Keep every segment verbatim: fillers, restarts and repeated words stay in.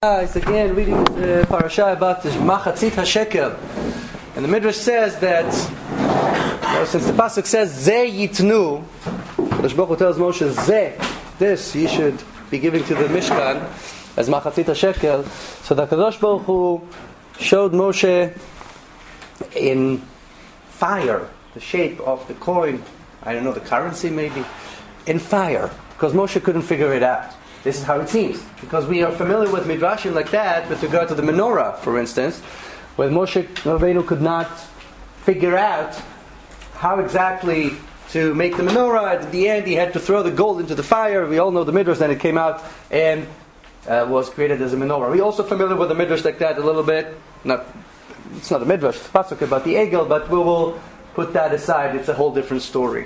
It's again reading the parasha about the Machatzit HaShekel, and the Midrash says that you know, since the pasuk says Ze Yitnu, Kadosh Baruch Hu tells Moshe Ze, this you should be giving to the Mishkan as Machatzit HaShekel. So the Kadosh Baruch Hu showed Moshe in fire the shape of the coin. I don't know, the currency maybe in fire, because Moshe couldn't figure it out. This is how it seems. Because we are familiar with midrashim like that with regard to the menorah, for instance, where Moshe Rabbeinu could not figure out how exactly to make the menorah. At the end, he had to throw the gold into the fire. We all know the midrash, then it came out and uh, was created as a menorah. We're also familiar with the midrash like that a little bit. Not, it's not a midrash, it's a pasuk about the egel, but we will put that aside. It's a whole different story.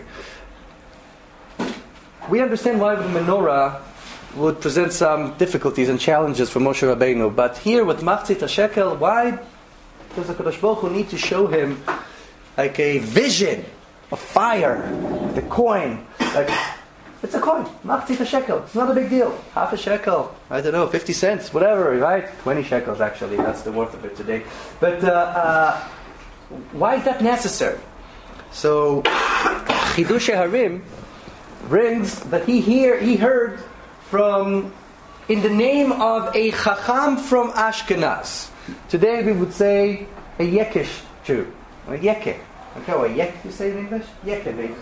We understand why the menorah would present some difficulties and challenges for Moshe Rabbeinu. But here with Machatzit HaShekel, why does the Kadosh Baruch Hu need to show him like a vision of fire, the coin? Like, it's a coin, Machatzit HaShekel. It's not a big deal. Half a shekel, I don't know, fifty cents, whatever, right? twenty shekels actually, that's the worth of it today. But uh, uh, why is that necessary? So, Chidushei HaRim brings that he hear, he heard from, in the name of a Chacham from Ashkenaz. Today we would say a Yekish Jew. A Yeke. Okay, what Yek you say in English? Yeke, maybe.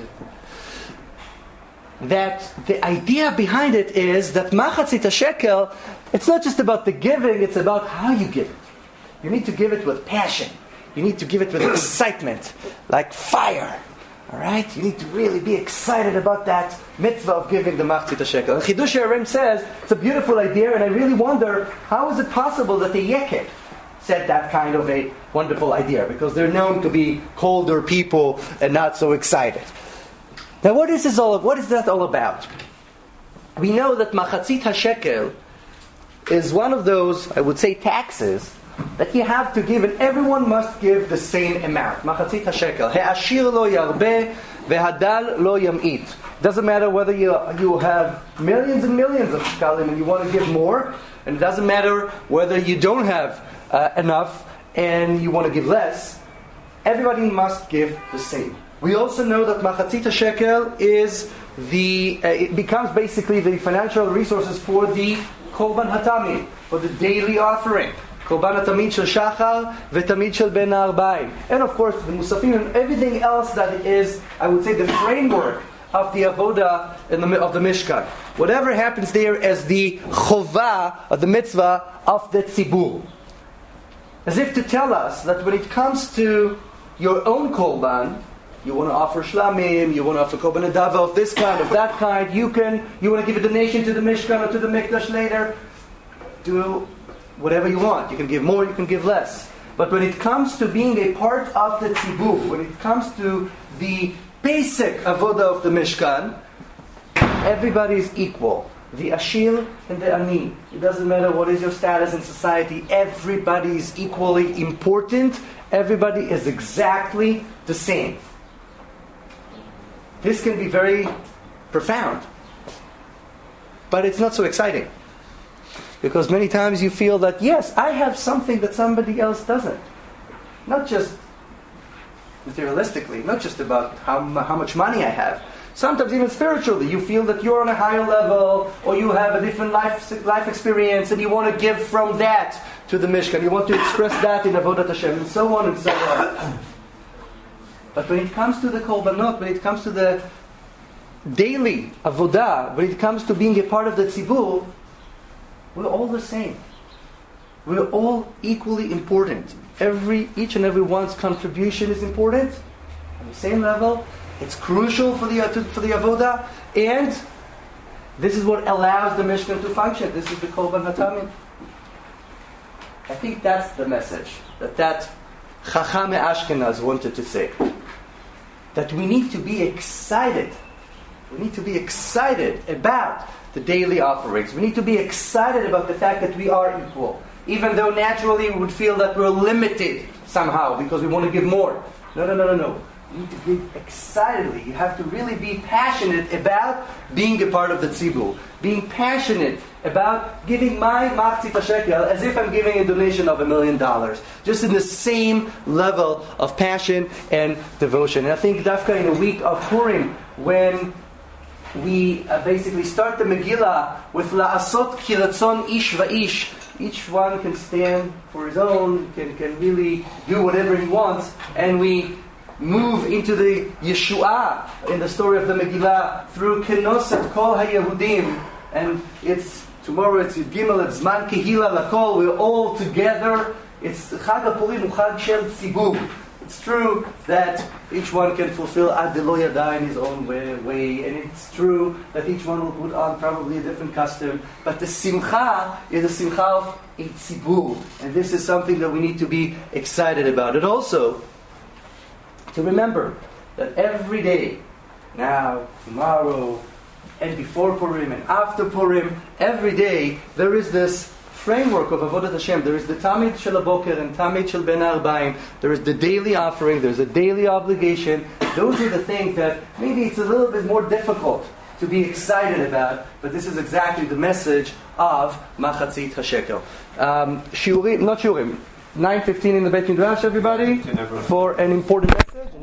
That the idea behind it is that Machatzit HaShekel, it's not just about the giving, it's about how you give it. You need to give it with passion. You need to give it with excitement, like fire. Alright? You need to really be excited about that mitzvah of giving the Machatzit HaShekel. And Chidushei HaRim says, it's a beautiful idea, and I really wonder, how is it possible that the Yekek said that kind of a wonderful idea? Because they're known to be colder people and not so excited. Now what is this all, what is that all about? We know that Machatzit HaShekel is one of those, I would say, taxes that you have to give, and everyone must give the same amount. Machatzit HaShekel. He'ashir lo yarbeh, ve'hadal lo yam'it. Doesn't matter whether you you have millions and millions of shekalim and you want to give more, and it doesn't matter whether you don't have uh, enough and you want to give less. Everybody must give the same. We also know that Machatzit HaShekel is the uh, it becomes basically the financial resources for the Korban HaTamid, for the daily offering. Korban HaTamid shel Shachar v'Tamid shel Ben HaArbaim. And of course the Musafim and everything else that is, I would say, the framework of the Avodah in the, of the Mishkan. Whatever happens there as the Chovah, of the mitzvah of the Tzibur. As if to tell us that when it comes to your own Korban, you want to offer shlamim, you want to offer Korban Adava of this kind, of that kind, you can, you want to give a donation to the Mishkan or to the Mikdash later, do whatever you want. You can give more, you can give less. But when it comes to being a part of the tzibur, when it comes to the basic avodah of the Mishkan, everybody is equal. The ashir and the ani. It doesn't matter what is your status in society. Everybody is equally important. Everybody is exactly the same. This can be very profound. But it's not so exciting. Because many times you feel that, yes, I have something that somebody else doesn't. Not just materialistically, not just about how, how much money I have. Sometimes even spiritually, you feel that you're on a higher level, or you have a different life life experience, and you want to give from that to the Mishkan. You want to express that in Avodat Hashem, and so on and so on. But when it comes to the Korbanot, when it comes to the daily Avodah, when it comes to being a part of the Tzibur, we're all the same. We're all equally important. Every, each and every one's contribution is important. On the same level, it's crucial for the for the avodah, and this is what allows the Mishkan to function. This is the Korban HaTamid. I think that's the message that that Chacham Ashkenaz wanted to say. That we need to be excited. We need to be excited about the daily offerings. We need to be excited about the fact that we are equal. Even though naturally we would feel that we're limited somehow because we want to give more. No, no, no, no, no. You need to give excitedly. You have to really be passionate about being a part of the tzibur. Being passionate about giving my machzit shekel as if I'm giving a donation of a million dollars. Just in the same level of passion and devotion. And I think Dafka in a week of Purim, when we uh, basically start the Megillah with La'asot kiratzon ish va'ish. Each one can stand for his own, can, can really do whatever he wants. And we move into the Yeshua in the story of the Megillah through Kenoset Kol HaYehudim. And it's tomorrow, it's Yud Gimel, it's Zman Kehila Lakol. We're all together. It's Chag HaPurim, Chag Shel Tzibur. It's true that each one can fulfill Ad Lo Yada in his own way, way, and it's true that each one will put on probably a different costume. But the Simcha is a Simcha of a Tzibur, and this is something that we need to be excited about. And also, to remember that every day, now, tomorrow, and before Purim, and after Purim, every day, there is this framework of Avodat Hashem. There is the Tamid Shel HaBoker and Tamid Shel Ben Arbaim. There is the daily offering. There's a daily obligation. Those are the things that maybe it's a little bit more difficult to be excited about, but this is exactly the message of Machatzit HaShekel. Um, shiurim, not shiurim, nine fifteen in the Beit Midrash, everybody, for an important message.